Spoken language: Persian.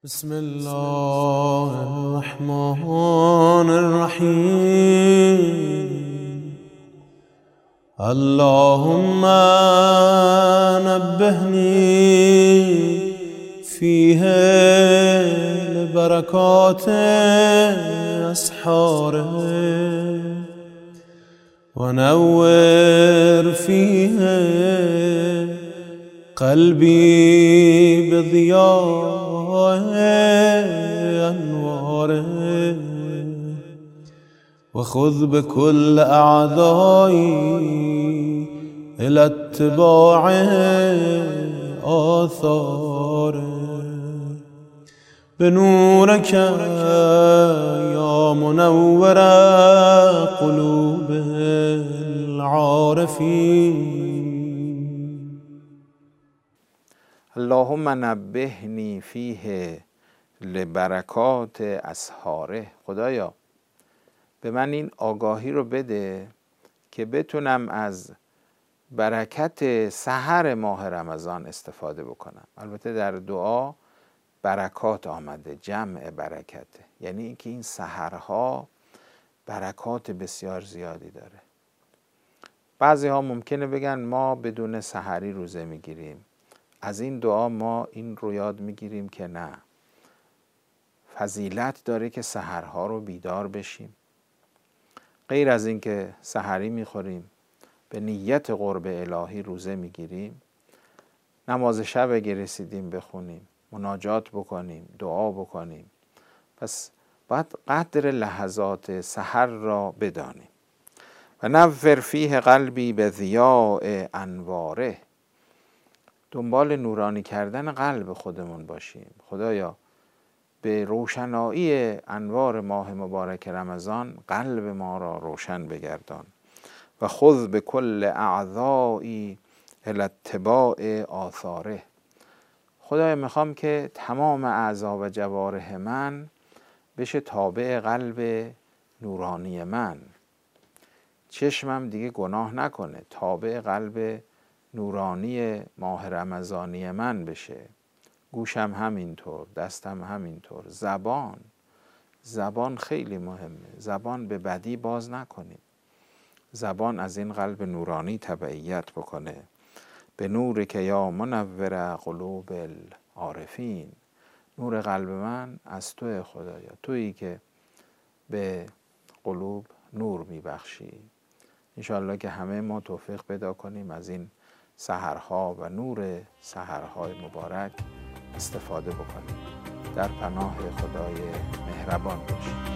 بسم الله الرحمن الرحيم. اللهم نبهني فيه لبركات أسحاره، ونور فيه قلبي بضياء أنواره، وخذ بكل أعدائي إلى اتباع آثاره. بنورك يا منور قلوب العارفين. اللهم نبهنی فیه لبرکات اسحاره. خدایا به من این آگاهی رو بده که بتونم از برکت سحر ماه رمضان استفاده بکنم. البته در دعا برکات آمده، جمع برکته، یعنی اینکه این سحرها برکات بسیار زیادی داره. بعضی ها ممکنه بگن ما بدون سحری روزه میگیریم. از این دعا ما این رو یاد میگیریم که نه، فضیلت داره که سحرها رو بیدار بشیم. غیر از این که سحری میخوریم، به نیت قرب الهی روزه میگیریم، نماز شب اگه رسیدیم بخونیم، مناجات بکنیم، دعا بکنیم. پس باید قدر لحظات سحر را بدانیم. و نور فیه قلبی به ضیاء انواره. دنبال نورانی کردن قلب خودمون باشیم. خدایا به روشنایی انوار ماه مبارک رمضان قلب ما را روشن بگردان. و خذ به کل اعضایی الی اتباع آثاره. خدایا میخوام که تمام اعضا و جوارح من بشه تابع قلب نورانی من. چشمم دیگه گناه نکنه، تابع قلب نورانی ماه رمضانی من بشه. گوشم همینطور، دستم همینطور. زبان خیلی مهمه. زبان به بدی باز نکنیم. زبان از این قلب نورانی تبعیت بکنه. به نور که یا منور قلوب العارفین. نور قلب من از توی خدایا، تویی که به قلوب نور میبخشی. انشاءالله که همه ما توفیق پیدا کنیم از این سحرها و نور سحرهای مبارک استفاده بکنیم. در پناه خدای مهربان باشیم.